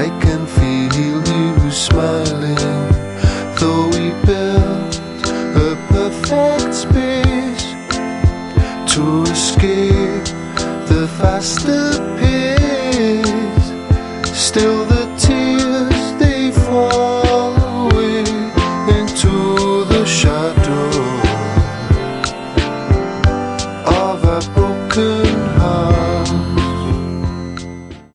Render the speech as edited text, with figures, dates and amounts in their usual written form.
I can feel you smiling, though we built a perfect space to escape the faster pace. Still the tears, they fall away into the shadow of a broken